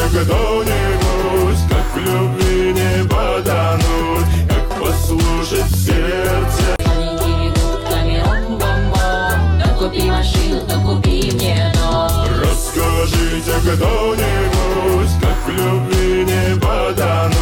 кто-нибудь, как в любви не потонуть, как послушать сердце. Маленькими гудками ром-бом-бом. Да купи машину, да купи мне дом. Расскажите кто-нибудь, как в любви не потонуть.